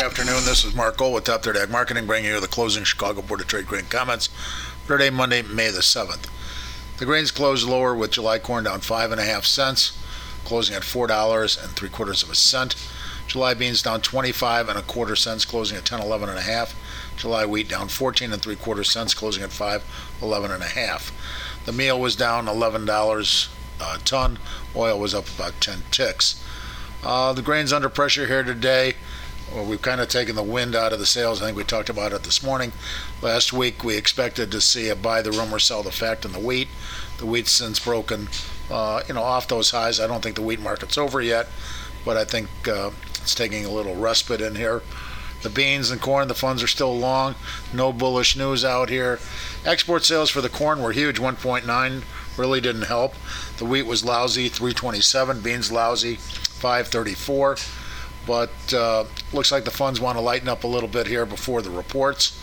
afternoon. This is Mark Gold with Top 30 Ag Marketing, bringing you the closing Chicago Board of Trade grain comments for today, Monday, May the 7th. The grains closed lower with July corn down 5.5 cents, closing at $4.75. July beans down 25.25 cents, closing at 10.11.5. July wheat down 14.75 cents, closing at 5.11.5. The meal was down $11 a ton. Oil was up about 10 ticks. The grain's under pressure here today. Well, we've kind of taken the wind out of the sails. I think we talked about it this morning. Last week we expected to see a buy the rumor, sell the fact in the wheat. The wheat's since broken, off those highs. I don't think the wheat market's over yet, but I think it's taking a little respite in here. The beans and corn, the funds are still long. No bullish news out here. Export sales for the corn were huge, 1.9. Really didn't help. The wheat was lousy, 327. Beans lousy, 534. But looks like the funds want to lighten up a little bit here before the reports.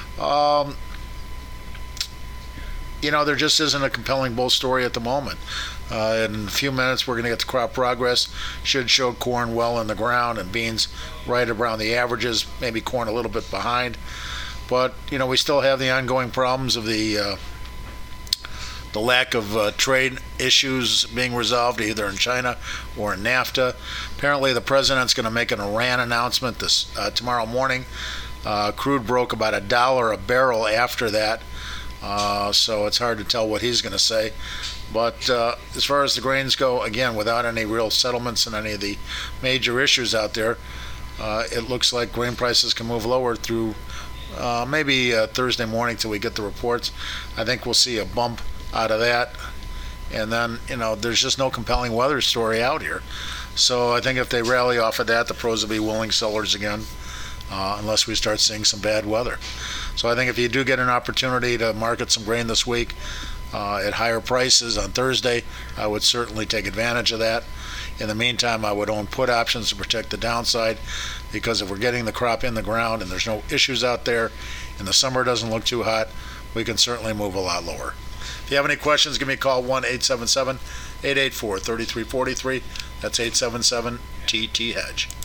There just isn't a compelling bull story at the moment. In a few minutes, we're going to get the crop progress. Should show corn well in the ground and beans right around the averages, maybe corn a little bit behind. But, we still have the ongoing problems of the lack of trade issues being resolved either in China or in NAFTA. Apparently, the president's going to make an Iran announcement tomorrow morning. Crude broke about $1 a barrel after that, so it's hard to tell what he's going to say. But as far as the grains go, again, without any real settlements and any of the major issues out there, it looks like grain prices can move lower through maybe Thursday morning till we get the reports. I think we'll see a bump out of that, and then there's just no compelling weather story out here. So I think if they rally off of that, the pros will be willing sellers again, unless we start seeing some bad weather. So I think if you do get an opportunity to market some grain this week at higher prices on Thursday, I would certainly take advantage of that. In the meantime, I would own put options to protect the downside, because if we're getting the crop in the ground and there's no issues out there and the summer doesn't look too hot, we can certainly move a lot lower. If you have any questions, give me a call, 1-877-884-3343. That's 877-TT-HEDGE.